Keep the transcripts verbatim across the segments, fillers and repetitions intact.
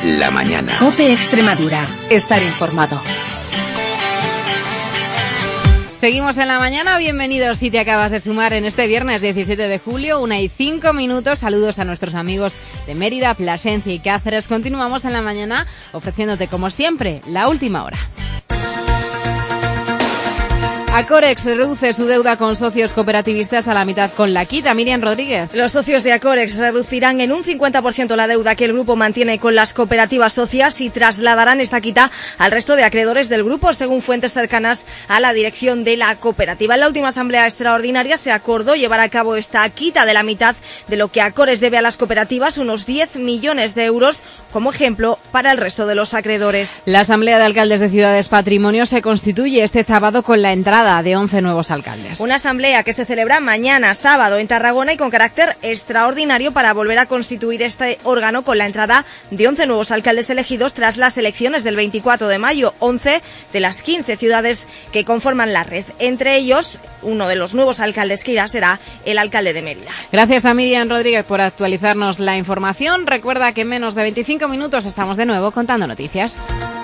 La mañana. COPE Extremadura. Estar informado. Seguimos en la mañana, bienvenidos si te acabas de sumar en este viernes diecisiete de julio, una y cinco minutos. Saludos a nuestros amigos de Mérida, Plasencia y Cáceres. Continuamos en la mañana ofreciéndote, como siempre, la última hora. Acorex reduce su deuda con socios cooperativistas a la mitad con la quita. Miriam Rodríguez. Los socios de Acorex reducirán en un cincuenta por ciento la deuda que el grupo mantiene con las cooperativas socias y trasladarán esta quita al resto de acreedores del grupo, según fuentes cercanas a la dirección de la cooperativa. En la última asamblea extraordinaria se acordó llevar a cabo esta quita de la mitad de lo que Acorex debe a las cooperativas, unos diez millones de euros, como ejemplo para el resto de los acreedores. La Asamblea de Alcaldes de Ciudades Patrimonio se constituye este sábado con la entrada de once nuevos alcaldes. Una asamblea que se celebra mañana sábado en Tarragona y con carácter extraordinario para volver a constituir este órgano con la entrada de once nuevos alcaldes elegidos tras las elecciones del veinticuatro de mayo, once de las quince ciudades que conforman la red. Entre ellos, uno de los nuevos alcaldes que irá será el alcalde de Mérida. Gracias a Miriam Rodríguez por actualizarnos la información. Recuerda que en menos de veinticinco minutos estamos de nuevo contando noticias.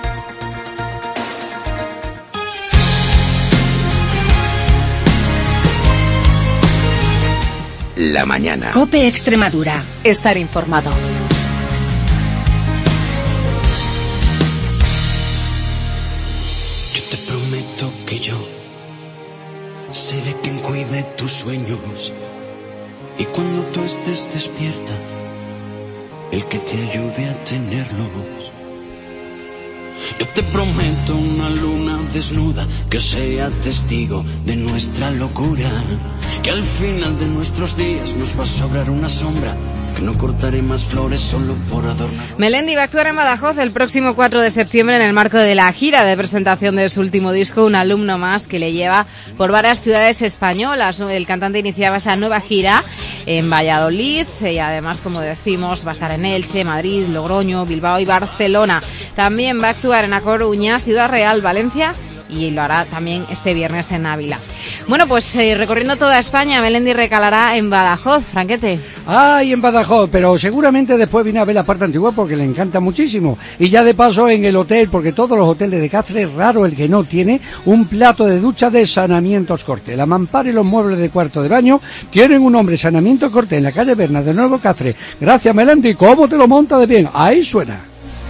La mañana. COPE Extremadura. Estar informado. Yo te prometo que yo seré quien cuide tus sueños y cuando tú estés despierta, el que te ayude a tenerlos. Yo te prometo una luna desnuda que sea testigo de nuestra locura, que al final de nuestros días nos va a sobrar una sombra, que no cortaré más flores solo por adornar. Melendi va a actuar en Badajoz el próximo cuatro de septiembre en el marco de la gira de presentación de su último disco, Un alumno más, que le lleva por varias ciudades españolas. El cantante iniciaba esa nueva gira en Valladolid y además, como decimos, va a estar en Elche, Madrid, Logroño, Bilbao y Barcelona. También va a actuar en A Coruña, Ciudad Real, Valencia y lo hará también este viernes en Ávila. Bueno, pues eh, recorriendo toda España, Melendi recalará en Badajoz. Franquete. Ay, en Badajoz, pero seguramente después viene a ver la parte antigua porque le encanta muchísimo. Y ya de paso en el hotel, porque todos los hoteles de Cáceres, raro el que no tiene un plato de ducha de Sanamientos Corte. La mampara y los muebles de cuarto de baño tienen un nombre, Sanamientos Corte, en la calle Berna de Nuevo Cáceres. Gracias, Melendi. ¿Cómo te lo monta de bien? Ahí suena.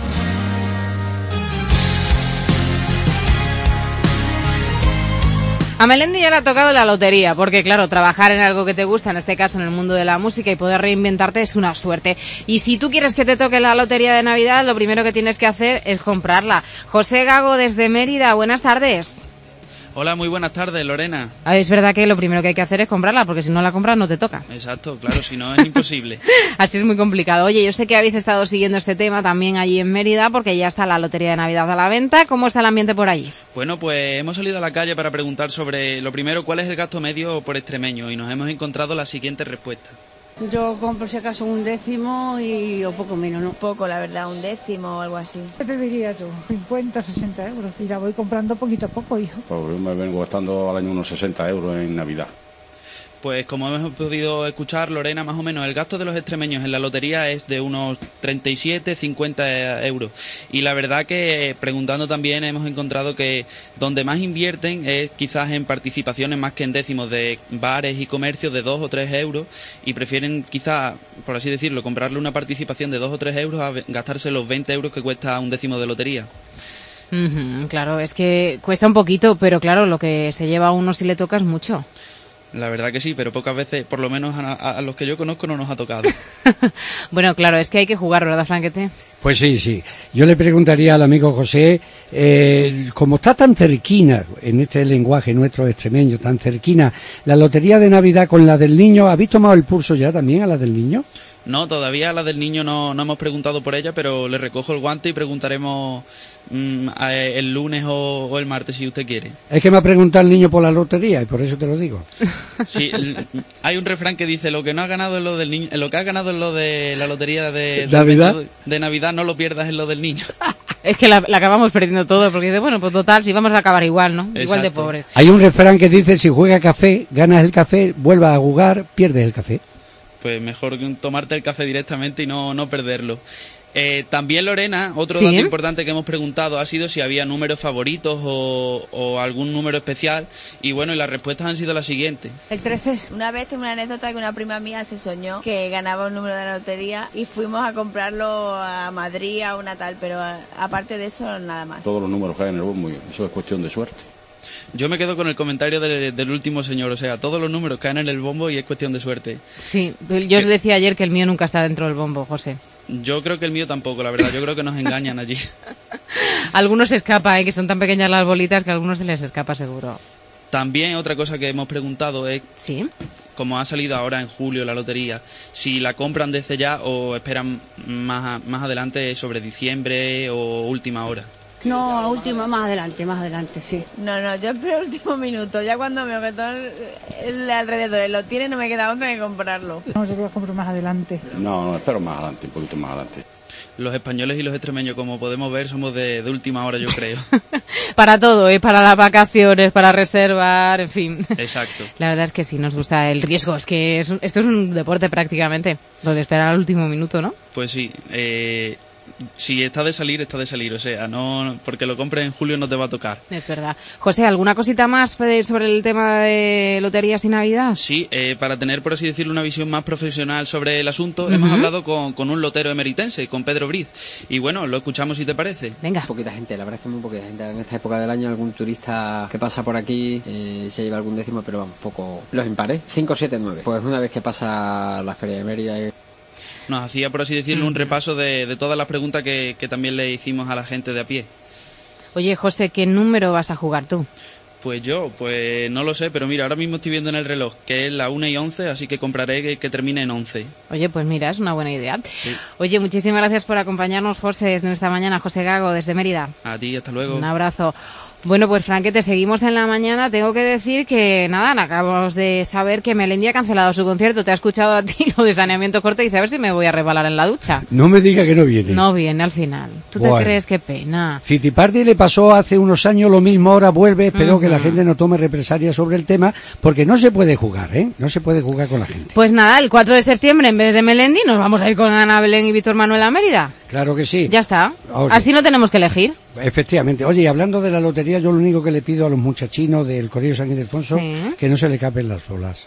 A Melendi ya le ha tocado la lotería, porque claro, trabajar en algo que te gusta, en este caso en el mundo de la música, y poder reinventarte es una suerte. Y si tú quieres que te toque la lotería de Navidad, lo primero que tienes que hacer es comprarla. José Gago desde Mérida, buenas tardes. Hola, muy buenas tardes, Lorena. Ah, es verdad que lo primero que hay que hacer es comprarla, porque si no la compras no te toca. Exacto, claro, si no es imposible. Así es muy complicado. Oye, yo sé que habéis estado siguiendo este tema también allí en Mérida, porque ya está la lotería de Navidad a la venta. ¿Cómo está el ambiente por allí? Bueno, pues hemos salido a la calle para preguntar sobre, lo primero, cuál es el gasto medio por extremeño, y nos hemos encontrado la siguiente respuesta. Yo compro si acaso un décimo y o poco menos, ¿no? Poco, la verdad, un décimo o algo así. ¿Qué te diría tú? cincuenta, sesenta euros. Y la voy comprando poquito a poco, hijo. Pues yo me vengo gastando al año unos sesenta euros en Navidad. Pues como hemos podido escuchar, Lorena, más o menos el gasto de los extremeños en la lotería es de unos treinta y siete, cincuenta euros. Y la verdad que, preguntando también, hemos encontrado que donde más invierten es quizás en participaciones más que en décimos de bares y comercios de dos o tres euros, y prefieren quizás, por así decirlo, comprarle una participación de dos o tres euros a gastarse los veinte euros que cuesta un décimo de lotería. Uh-huh, claro, es que cuesta un poquito, pero claro, lo que se lleva a uno si le toca es mucho. La verdad que sí, pero pocas veces, por lo menos a, a los que yo conozco, no nos ha tocado. Bueno, claro, es que hay que jugar, ¿verdad, Franquete? Pues sí, sí. Yo le preguntaría al amigo José, eh, como está tan cerquina, en este lenguaje nuestro extremeño, tan cerquina, la lotería de Navidad con la del niño, ¿habéis tomado el pulso ya también a la del niño? No, todavía a la del niño no, no hemos preguntado por ella, pero le recojo el guante y preguntaremos mmm, el lunes o, o el martes si usted quiere. Es que me ha preguntado el niño por la lotería y por eso te lo digo. Sí, el, hay un refrán que dice, lo que no ha ganado es lo del niño, lo que ha ganado es lo de la lotería de, de Navidad, de, de Navidad, no lo pierdas en lo del niño. Es que la, la acabamos perdiendo todo, porque dice, bueno, pues total, si vamos a acabar igual, ¿no? Exacto. Igual de pobres. Hay un refrán que dice, si juega café, ganas el café, vuelvas a jugar, pierdes el café. pues mejor tomarte el café directamente y no, no perderlo. Eh, también, Lorena, otro ¿Sí? dato importante que hemos preguntado ha sido si había números favoritos o, o algún número especial, y bueno, y las respuestas han sido las siguientes. El trece. Una vez tengo una anécdota que una prima mía se soñó que ganaba un número de la lotería y fuimos a comprarlo a Madrid, a una tal, pero a- aparte de eso, nada más. Todos los números que hay en el bombo, eso es cuestión de suerte. Yo me quedo con el comentario de- del último señor, o sea, todos los números caen en el bombo y es cuestión de suerte. Sí, yo os decía ayer que el mío nunca está dentro del bombo, José. Yo creo que el mío tampoco, la verdad, yo creo que nos engañan allí. Algunos se escapa, ¿eh? Que son tan pequeñas las bolitas que a algunos se les escapa seguro. También otra cosa que hemos preguntado es, ¿Sí? como ha salido ahora en julio la lotería, si la compran desde ya o esperan más, a- más adelante sobre diciembre o última hora. No, a última, más adelante, más adelante, sí. No, no, yo espero el último minuto. Ya cuando veo que todo el, el alrededor lo tiene, no me queda otra que comprarlo. No, yo lo compro más adelante. No, no, espero más adelante, un poquito más adelante. Los españoles y los extremeños, como podemos ver, somos de, de última hora, yo creo. Para todo, ¿eh? Para las vacaciones, para reservar, en fin. Exacto. La verdad es que sí, nos gusta el riesgo. Es que es un- esto es un deporte prácticamente, lo de esperar al último minuto, ¿no? Pues sí, eh, si está de salir, está de salir, o sea, no porque lo compres en julio no te va a tocar. Es verdad. José, ¿alguna cosita más eh, sobre el tema de loterías y Navidad? Sí, eh, para tener, por así decirlo, una visión más profesional sobre el asunto, Ujú. hemos hablado con, con un lotero emeritense, con Pedro Briz. Y bueno, lo escuchamos si te parece. Venga. Poquita gente, la verdad es que muy poquita gente. En esta época del año algún turista que pasa por aquí eh, se lleva algún décimo, pero vamos, poco. Los impares, cinco, siete, nueve. Pues una vez que pasa la Feria de Mérida... Eh, Nos hacía, por así decirlo, un repaso de, de todas las preguntas que, que también le hicimos a la gente de a pie. Oye, José, ¿qué número vas a jugar tú? Pues yo, pues no lo sé, pero mira, ahora mismo estoy viendo en el reloj que es la una y once, así que compraré que, que termine en once. Oye, pues mira, es una buena idea. Sí. Oye, muchísimas gracias por acompañarnos, José, en esta mañana. José Gago, desde Mérida. A ti, hasta luego. Un abrazo. Bueno, pues Franquete, seguimos en la mañana. Tengo que decir que, nada, acabamos de saber que Melendi ha cancelado su concierto. Te ha escuchado a ti lo de saneamiento corto y dice, a ver si me voy a resbalar en la ducha. No me diga que no viene. No viene al final. ¿Tú Bueno. te crees? Qué pena. City Party le pasó hace unos años lo mismo, ahora vuelve, espero Ujú. que la gente no tome represalias sobre el tema, porque no se puede jugar, ¿eh? No se puede jugar con la gente. Pues nada, el cuatro de septiembre, en vez de Melendi, nos vamos a ir con Ana Belén y Víctor Manuel a Mérida. Claro que sí. Ya está. Oye. Así no tenemos que elegir. Efectivamente. Oye, y hablando de la lotería, yo lo único que le pido a los muchachinos del Colegio San Ildefonso, Sí. que no se le capen las bolas.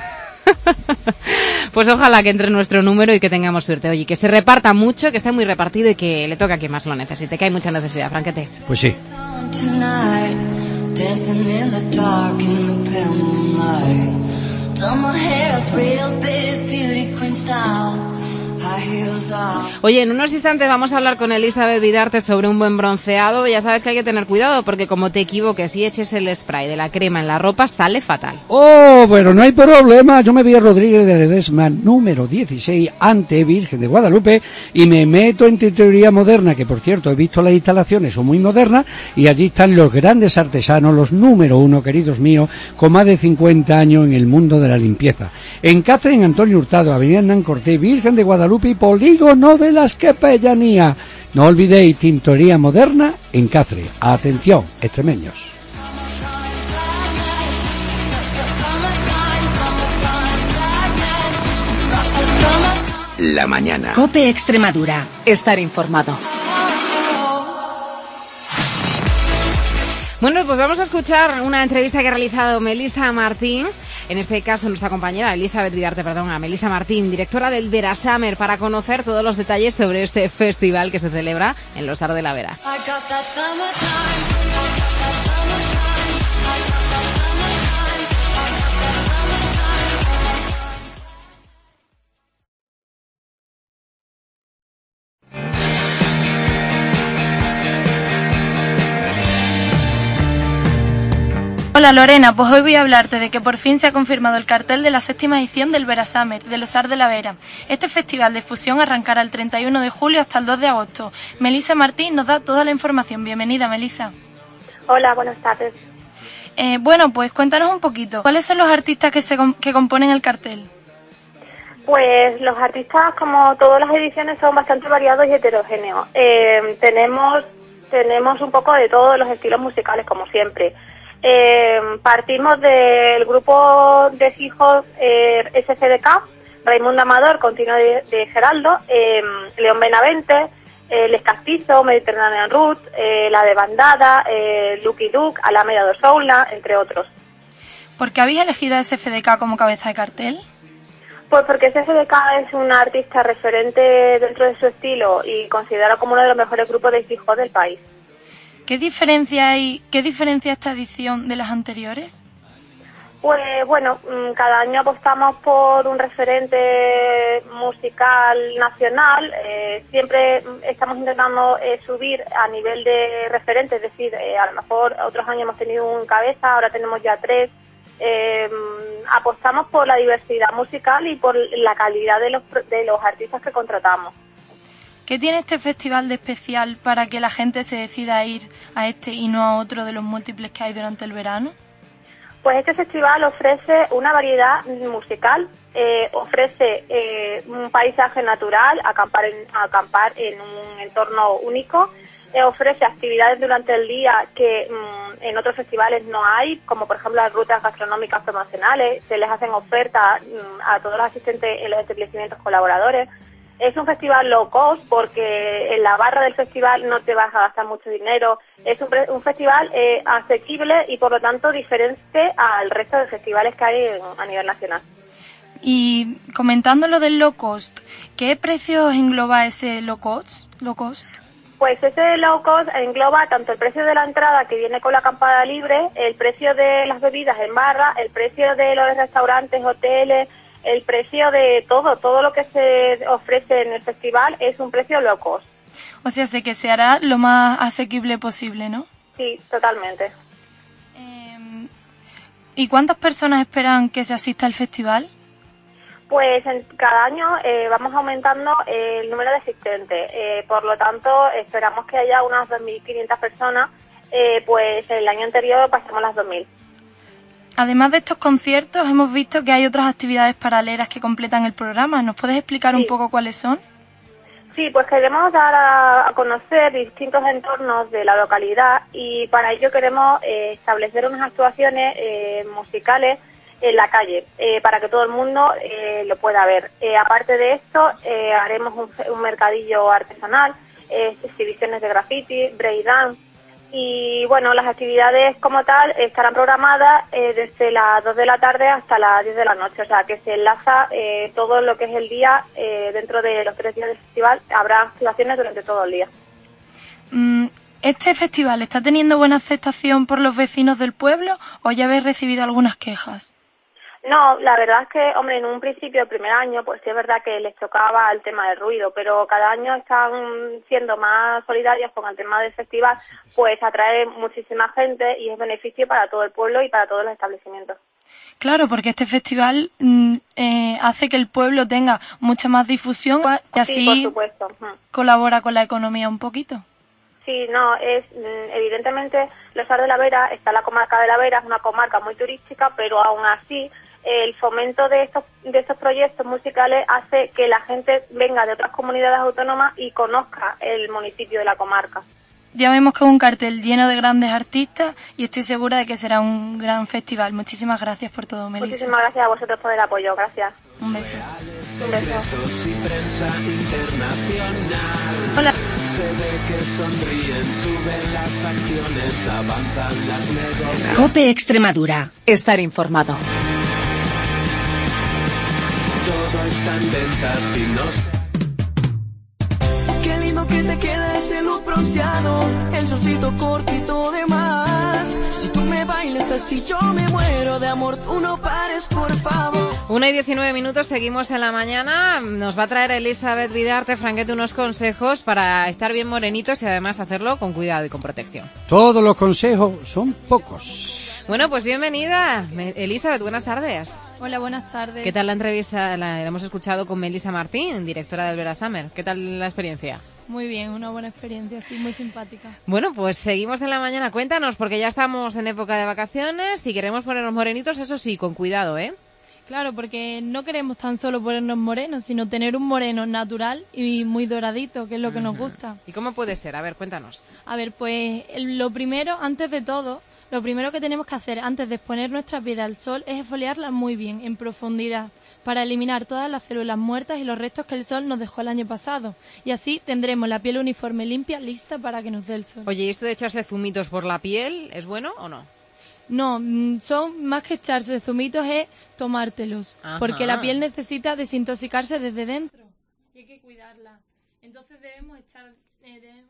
Pues ojalá que entre nuestro número y que tengamos suerte. Oye, que se reparta mucho, que esté muy repartido y que le toque a quien más lo necesite, que hay mucha necesidad, Franquete. Pues sí. Tonight, dancing in the dark in the pale moonlight. Done my hair up real big, beauty queen style. High heels off. Oye, en unos instantes vamos a hablar con Elizabeth Vidarte sobre un buen bronceado. Ya sabes que hay que tener cuidado porque como te equivoques y eches el spray de la crema en la ropa, sale fatal. Oh, bueno, no hay problema. Yo me voy a Rodríguez de Ledesma, número dieciséis, ante Virgen de Guadalupe, y me meto en tintorería moderna, que por cierto he visto las instalaciones, son muy modernas, y allí están los grandes artesanos, los número uno, queridos míos, con más de cincuenta años en el mundo de la limpieza. En Cáceres, en Antonio Hurtado, Avenida Hernán Cortés, Virgen de Guadalupe y Polígono de las Quepellanías. No olvidéis, tintorería moderna en Cáceres. Atención, extremeños. La mañana. COPE Extremadura. Estar informado. Bueno, pues vamos a escuchar una entrevista que ha realizado Melissa Martín, en este caso nuestra compañera Elizabeth Vidarte, perdón, a Melissa Martín, directora del Vera Summer, para conocer todos los detalles sobre este festival que se celebra en Los Ar de la Vera. I got that summertime. I got that summertime. I got that summertime. I got that Hola Lorena, pues hoy voy a hablarte de que por fin se ha confirmado el cartel de la séptima edición del Vera Summer, de Los Ar de la Vera. Este festival de fusión arrancará el treinta y uno de julio hasta el dos de agosto. Melissa Martín nos da toda la información. Bienvenida, Melissa. Hola, buenas tardes. Eh, bueno, pues cuéntanos un poquito. ¿Cuáles son los artistas que, se com- que componen el cartel? Pues los artistas, como todas las ediciones, son bastante variados y heterogéneos. Eh, tenemos, tenemos un poco de todos los estilos musicales, como siempre. Eh, partimos del grupo de fijos eh, S C D K, Raimundo Amador, Continuo de, de Geraldo, eh, León Benavente, eh, Les Castizo, Mediterranean Roots, eh, La de Bandada, eh, Lucky Luke, Alameda dos Soula, entre otros. ¿Por qué habéis elegido a S F D K como cabeza de cartel? Pues porque S F D K es un artista referente dentro de su estilo y considerado como uno de los mejores grupos de hip hop del país. ¿Qué diferencia hay, qué diferencia esta edición de las anteriores? Pues bueno, cada año apostamos por un referente musical nacional. Eh, siempre estamos intentando eh, subir a nivel de referente, es decir, eh, a lo mejor otros años hemos tenido un cabeza, ahora tenemos ya tres. Eh, apostamos por la diversidad musical y por la calidad de los, de los artistas que contratamos. ¿Qué tiene este festival de especial para que la gente se decida a ir a este y no a otro de los múltiples que hay durante el verano? Pues este festival ofrece una variedad musical, eh, ofrece eh, un paisaje natural, acampar en, acampar en un entorno único, eh, ofrece actividades durante el día que mmm, en otros festivales no hay, como por ejemplo las rutas gastronómicas promocionales, se les hacen ofertas mmm, a todos los asistentes en los establecimientos colaboradores. Es un festival low cost porque en la barra del festival no te vas a gastar mucho dinero. Es un, un festival eh, asequible y por lo tanto diferente al resto de festivales que hay en, a nivel nacional. Y comentando lo del low cost, ¿qué precios engloba ese low cost? Low cost? Pues ese low cost engloba tanto el precio de la entrada que viene con la acampada libre, el precio de las bebidas en barra, el precio de los restaurantes, hoteles, el precio de todo, todo lo que se ofrece en el festival es un precio low cost. O sea, de que se hará lo más asequible posible, ¿no? Sí, totalmente. Eh, ¿Y cuántas personas esperan que se asista al festival? Pues en cada año eh, vamos aumentando el número de asistentes, eh, por lo tanto esperamos que haya unas dos mil quinientas personas, eh, pues el año anterior pasamos las dos mil. Además de estos conciertos, hemos visto que hay otras actividades paralelas que completan el programa. ¿Nos puedes explicar Sí. un poco cuáles son? Sí, pues queremos dar a, a conocer distintos entornos de la localidad y para ello queremos eh, establecer unas actuaciones eh, musicales en la calle eh, para que todo el mundo eh, lo pueda ver. Eh, aparte de esto, eh, haremos un, un mercadillo artesanal, eh, exhibiciones de graffiti, breakdance. Y bueno, las actividades como tal estarán programadas eh, desde las dos de la tarde hasta las diez de la noche, o sea que se enlaza eh, todo lo que es el día eh, dentro de los tres días del festival, habrá activaciones durante todo el día. ¿Este festival está teniendo buena aceptación por los vecinos del pueblo o ya habéis recibido algunas quejas? No, la verdad es que, hombre, en un principio, el primer año, pues sí es verdad que les tocaba el tema del ruido, pero cada año están siendo más solidarios con el tema del festival, pues atrae muchísima gente y es beneficio para todo el pueblo y para todos los establecimientos. Claro, porque este festival mm, eh, hace que el pueblo tenga mucha más difusión y así Sí, por supuesto. colabora con la economía un poquito. Sí, no, es evidentemente Los Sar de la Vera, está la comarca de la Vera, es una comarca muy turística, pero aún así el fomento de estos de estos proyectos musicales hace que la gente venga de otras comunidades autónomas y conozca el municipio de la comarca. Ya vemos que es un cartel lleno de grandes artistas y estoy segura de que será un gran festival. Muchísimas gracias por todo, Melissa. Muchísimas gracias a vosotros por el apoyo, gracias. Un beso. Un beso. Y prensa internacional. Hola. Se ve que sonríen, suben las acciones, avanzan las negociaciones. COPE Extremadura. Estar informado. Todo está en venta si no sé. Qué lindo que te queda ese look bronceado, el shortcito cortito de más. Si tú me bailas así yo me muero de amor, tú no pares por favor. Una y diecinueve minutos, seguimos en la mañana. Nos va a traer Elizabeth Vidarte, Franquete, unos consejos para estar bien morenitos y además hacerlo con cuidado y con protección. Todos los consejos son pocos. Bueno, pues bienvenida, Elizabeth, buenas tardes. Hola, buenas tardes. ¿Qué tal la entrevista? La, la hemos escuchado con Melissa Martín, directora del Vera Summer. ¿Qué tal la experiencia? Muy bien, una buena experiencia, sí, muy simpática. Bueno, pues seguimos en la mañana. Cuéntanos, porque ya estamos en época de vacaciones y queremos ponernos morenitos, eso sí, con cuidado, ¿eh? Claro, porque no queremos tan solo ponernos morenos, sino tener un moreno natural y muy doradito, que es lo que nos gusta. ¿Y cómo puede ser? A ver, cuéntanos. A ver, pues lo primero, antes de todo, Lo primero que tenemos que hacer antes de exponer nuestra piel al sol es exfoliarla muy bien, en profundidad, para eliminar todas las células muertas y los restos que el sol nos dejó el año pasado. Y así tendremos la piel uniforme, limpia, lista para que nos dé el sol. Oye, ¿y esto de echarse zumitos por la piel es bueno o no? No, son más que echarse zumitos, es tomártelos. Ajá. Porque la piel necesita desintoxicarse desde dentro. Y hay que cuidarla. Entonces debemos echar... Eh, de...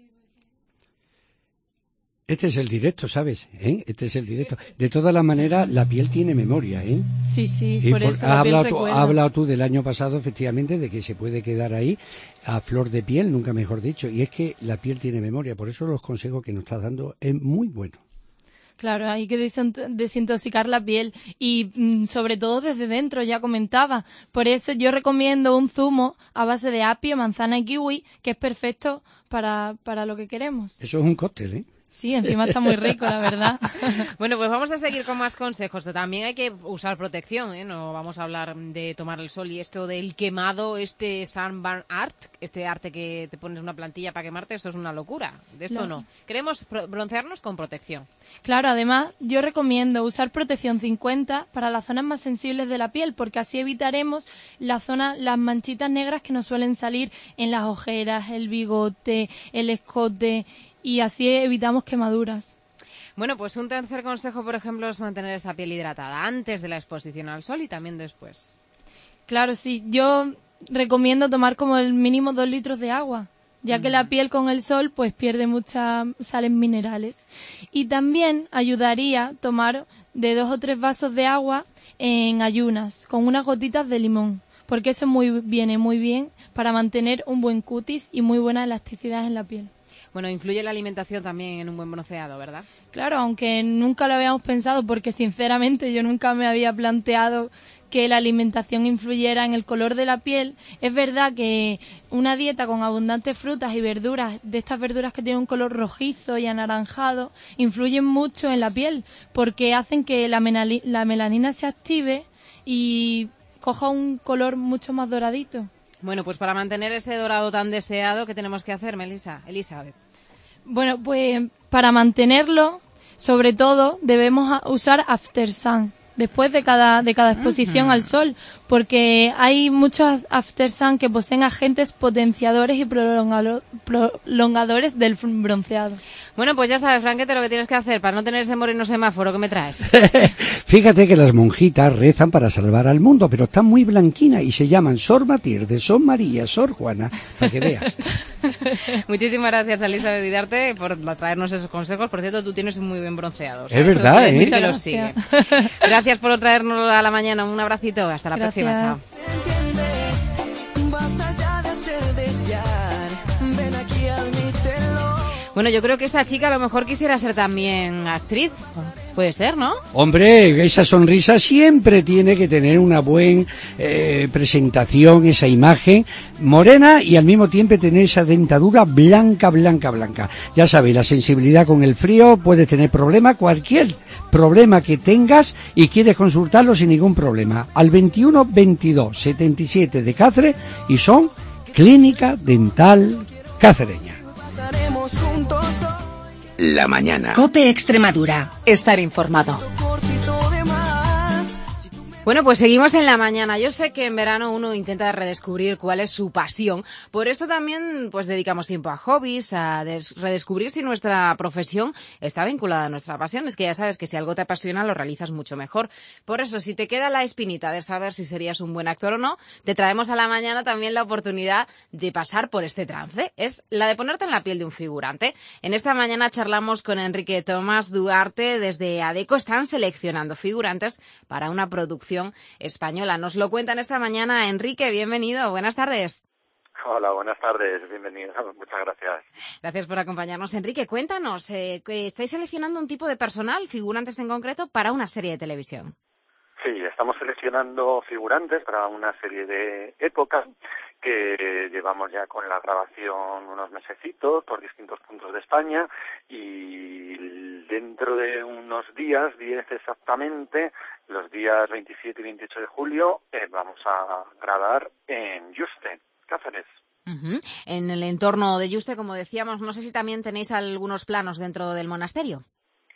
Este es el directo, ¿sabes? ¿Eh? Este es el directo. De todas las maneras, la piel tiene memoria, ¿eh? Sí, sí, y por, por eso has la piel hablado, tú, recuerda. has hablado tú del año pasado, efectivamente, de que se puede quedar ahí a flor de piel, nunca mejor dicho. Y es que la piel tiene memoria, por eso los consejos que nos estás dando es muy bueno. Claro, hay que desintoxicar la piel y mm, sobre todo desde dentro, ya comentaba. Por eso yo recomiendo un zumo a base de apio, manzana y kiwi, que es perfecto para, para lo que queremos. Eso es un cóctel, ¿eh? Sí, encima está muy rico, la verdad. Bueno, pues vamos a seguir con más consejos. También hay que usar protección, ¿eh? No vamos a hablar de tomar el sol y esto del quemado, este sunburn art, este arte que te pones una plantilla para quemarte, esto es una locura. De esto Claro. no. Queremos pro- broncearnos con protección. Claro, además yo recomiendo usar protección cincuenta para las zonas más sensibles de la piel, porque así evitaremos la zona, las manchitas negras que nos suelen salir en las ojeras, el bigote, el escote, y así evitamos quemaduras. Bueno, pues un tercer consejo, por ejemplo, es mantener esa piel hidratada antes de la exposición al sol y también después. Claro, sí. Yo recomiendo tomar como el mínimo dos litros de agua, ya que la piel con el sol pues pierde muchas sales minerales. Y también ayudaría tomar de dos o tres vasos de agua en ayunas, con unas gotitas de limón, porque eso muy, viene muy bien para mantener un buen cutis y muy buena elasticidad en la piel. Bueno, influye la alimentación también en un buen bronceado, ¿verdad? Claro, aunque nunca lo habíamos pensado, porque sinceramente yo nunca me había planteado que la alimentación influyera en el color de la piel. Es verdad que una dieta con abundantes frutas y verduras, de estas verduras que tienen un color rojizo y anaranjado, influyen mucho en la piel, porque hacen que la, menali- la melanina se active y coja un color mucho más doradito. Bueno, pues para mantener ese dorado tan deseado, ¿qué tenemos que hacer, Melissa? Elizabeth? Bueno, pues para mantenerlo, sobre todo, debemos a- usar After Sun después de cada de cada exposición Ujú. al sol, porque hay muchos After Sun que poseen agentes potenciadores y prolongalo- prolongadores del f- bronceado. Bueno, pues ya sabes, Franquete, lo que tienes que hacer para no tener ese moreno semáforo que me traes. Fíjate que las monjitas rezan para salvar al mundo, pero están muy blanquinas y se llaman Sor Matilde, Sor María, Sor Juana, para que veas. Muchísimas gracias, Elizabeth Didarte, por traernos esos consejos. Por cierto, tú tienes un muy bien bronceado. O sea, Es eso verdad, quiere decir ¿eh? que lo Muchas sigue. gracias. Gracias por traernos a la mañana. Un abracito. Hasta la Gracias. próxima. Chao. Basta ya de hacer desear. Ven aquí, admítelo. Bueno, yo creo que esta chica a lo mejor quisiera ser también actriz. Puede ser, ¿no? Hombre, esa sonrisa siempre tiene que tener una buena eh, presentación, esa imagen morena y al mismo tiempo tener esa dentadura blanca, blanca, blanca. Ya sabéis, la sensibilidad con el frío puede tener problema, cualquier problema que tengas y quieres consultarlo sin ningún problema. Al veintiuno veintidós setenta y siete de Cáceres y son Clínica Dental Cacereña. Pasaremos juntos hoy. La mañana. Cope Extremadura. Estar informado. Cortito de más. Bueno, pues seguimos en la mañana. Yo sé que en verano uno intenta redescubrir cuál es su pasión. Por eso también pues dedicamos tiempo a hobbies, a des- redescubrir si nuestra profesión está vinculada a nuestra pasión. Es que ya sabes que si algo te apasiona lo realizas mucho mejor. Por eso, si te queda la espinita de saber si serías un buen actor o no, te traemos a la mañana también la oportunidad de pasar por este trance. Es la de ponerte en la piel de un figurante. En esta mañana charlamos con Enrique Tomás Duarte. Desde ADECO están seleccionando figurantes para una producción española. Nos lo cuentan esta mañana. Enrique, bienvenido. Buenas tardes. Hola, buenas tardes. Bienvenidos. Muchas gracias. Gracias por acompañarnos. Enrique, cuéntanos, eh, que estáis seleccionando un tipo de personal, figurantes en concreto, para una serie de televisión. Sí, estamos seleccionando figurantes para una serie de época que llevamos ya con la grabación unos mesecitos por distintos puntos de España y dentro de unos días, diez exactamente, los días veintisiete y veintiocho de julio, eh, vamos a grabar en Yuste, Cáceres. Uh-huh. En el entorno de Yuste, como decíamos, no sé si también tenéis algunos planos dentro del monasterio.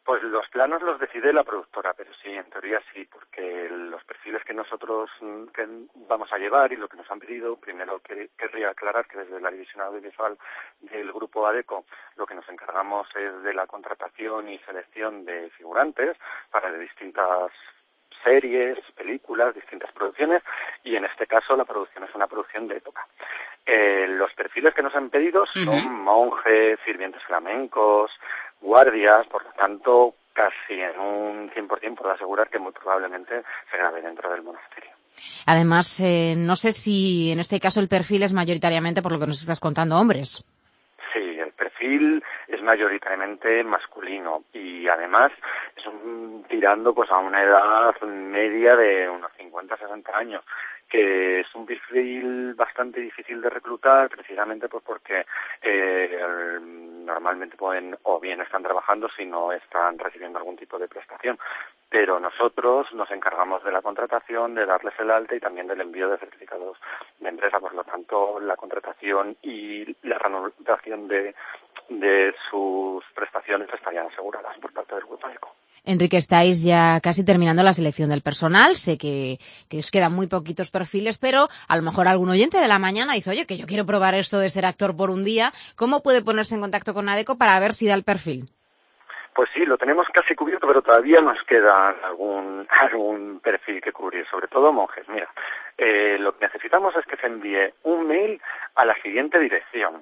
Pues los planos los decide la productora, pero sí, en teoría sí, porque los perfiles que nosotros que vamos a llevar y lo que nos han pedido, primero que, querría aclarar que desde la división audiovisual del grupo ADECO lo que nos encargamos es de la contratación y selección de figurantes para de distintas series, películas, distintas producciones, y en este caso la producción es una producción de época. Eh, los perfiles que nos han pedido son uh-huh. monjes, sirvientes flamencos, guardias, por lo tanto, casi en un cien por ciento puedo asegurar que muy probablemente se grabe dentro del monasterio. Además, eh, no sé si en este caso el perfil es mayoritariamente, por lo que nos estás contando, hombres. Sí, el perfil es mayoritariamente masculino y además es un, tirando pues a una edad media de unos cincuenta a sesenta años, que es un perfil bastante difícil de reclutar precisamente pues porque eh, normalmente pueden o bien están trabajando si no están recibiendo algún tipo de prestación, pero nosotros nos encargamos de la contratación, de darles el alta y también del envío de certificados de empresa, por lo tanto la contratación y la renovación de, de sus prestaciones estarían aseguradas por parte del Grupo ADECO. Enrique, estáis ya casi terminando la selección del personal. Sé que, que os quedan muy poquitos perfiles, pero a lo mejor algún oyente de la mañana dice, oye, que yo quiero probar esto de ser actor por un día. ¿Cómo puede ponerse en contacto con ADECO para ver si da el perfil? Pues sí, lo tenemos casi cubierto, pero todavía nos queda algún, algún perfil que cubrir, sobre todo monjes. Mira, eh, lo que necesitamos es que se envíe un mail a la siguiente dirección.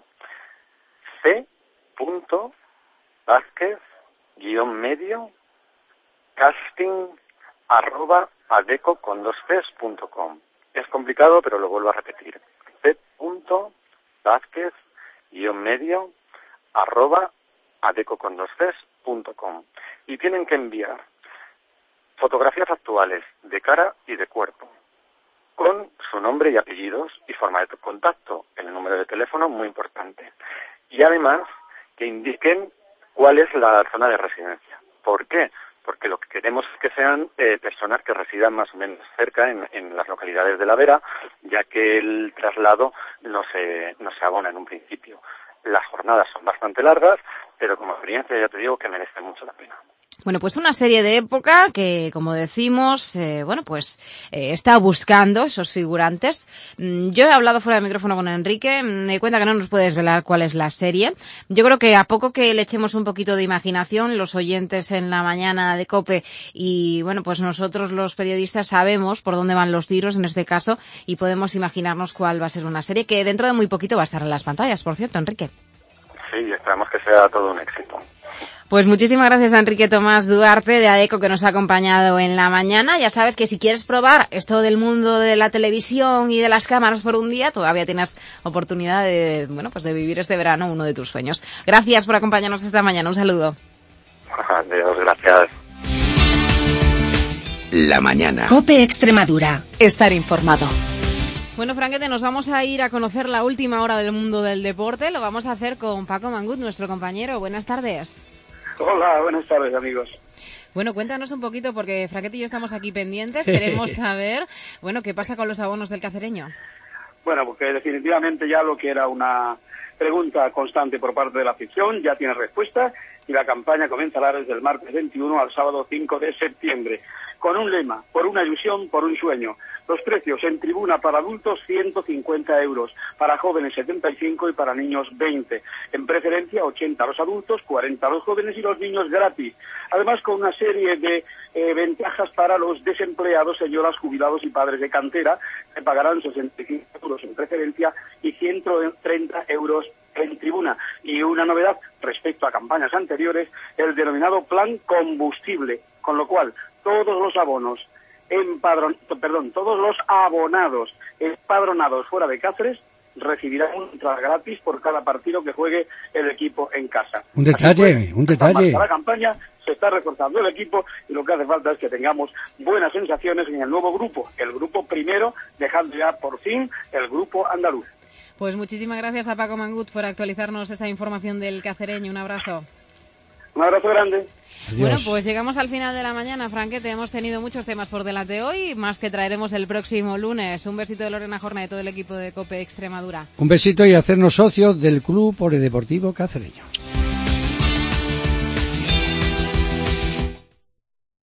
c punto vázquez guión medio casting arroba adeco con dos cs punto com. Es complicado, pero lo vuelvo a repetir. c punto vázquez guión medio arroba adeco con dos cs punto com. Y tienen que enviar fotografías actuales de cara y de cuerpo, con su nombre y apellidos y forma de contacto, el número de teléfono, muy importante. Y además que indiquen cuál es la zona de residencia. ¿Por qué? Porque lo que queremos es que sean eh, personas que residan más o menos cerca en, en las localidades de la Vera, ya que el traslado no se, no se abona en un principio. Las jornadas son bastante largas, pero como experiencia ya te digo que merece mucho la pena. Bueno, pues una serie de época que, como decimos, eh, bueno, pues eh, está buscando esos figurantes. Mm, yo he hablado fuera de micrófono con Enrique, me di cuenta que no nos puede desvelar cuál es la serie. Yo creo que a poco que le echemos un poquito de imaginación, los oyentes en la mañana de COPE y, bueno, pues nosotros los periodistas sabemos por dónde van los tiros en este caso y podemos imaginarnos cuál va a ser una serie que dentro de muy poquito va a estar en las pantallas, por cierto, Enrique. Sí, esperamos que sea todo un éxito. Pues muchísimas gracias a Enrique Tomás Duarte de ADECO que nos ha acompañado en la mañana. Ya sabes que si quieres probar esto del mundo de la televisión y de las cámaras por un día, todavía tienes oportunidad de, bueno, pues de vivir este verano uno de tus sueños. Gracias por acompañarnos esta mañana. Un saludo. Adiós, gracias. La mañana. COPE Extremadura. Estar informado. Bueno, Franquete, nos vamos a ir a conocer la última hora del mundo del deporte. Lo vamos a hacer con Paco Mangut, nuestro compañero. Buenas tardes. Hola, buenas tardes, amigos. Bueno, cuéntanos un poquito, porque Franquete y yo estamos aquí pendientes. Queremos saber, bueno, qué pasa con los abonos del Cacereño. Bueno, porque definitivamente ya lo que era una pregunta constante por parte de la afición ya tiene respuesta y la campaña comenzará desde el martes veintiuno al sábado cinco de septiembre. Con un lema, por una ilusión, por un sueño. Los precios en tribuna para adultos ciento cincuenta euros, para jóvenes setenta y cinco y para niños veinte. En preferencia ochenta a los adultos, cuarenta a los jóvenes y los niños gratis. Además con una serie de eh, ventajas para los desempleados, señoras, jubilados y padres de cantera, que pagarán sesenta y cinco euros en preferencia y ciento treinta euros en tribuna. Y una novedad respecto a campañas anteriores, el denominado plan combustible, con lo cual todos los abonos empadron, perdón, todos los abonados empadronados fuera de Cáceres recibirán un entrada gratis por cada partido que juegue el equipo en casa. Un detalle, pues, un detalle. La campaña se está reforzando el equipo y lo que hace falta es que tengamos buenas sensaciones en el nuevo grupo, el grupo primero, dejando ya por fin el grupo andaluz. Pues muchísimas gracias a Paco Mangut por actualizarnos esa información del Cacereño. Un abrazo. Un abrazo grande. Adiós. Bueno, pues llegamos al final de la mañana, Franquete. Hemos tenido muchos temas por delante hoy, más que traeremos el próximo lunes. Un besito de Lorena Jorna y de todo el equipo de COPE Extremadura. Un besito y hacernos socios del Club Polideportivo Cacereño.